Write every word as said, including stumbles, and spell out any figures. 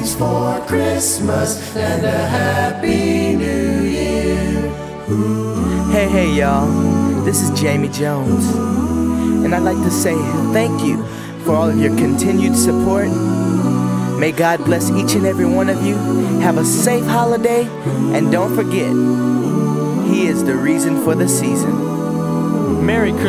thanks for Christmas and a Happy New Year. Hey, hey, y'all. This is Jamie Jones. And I'd like to say thank you for all of your continued support. May God bless each and every one of you. Have a safe holiday. And don't forget, He is the reason for the season. Merry Christmas.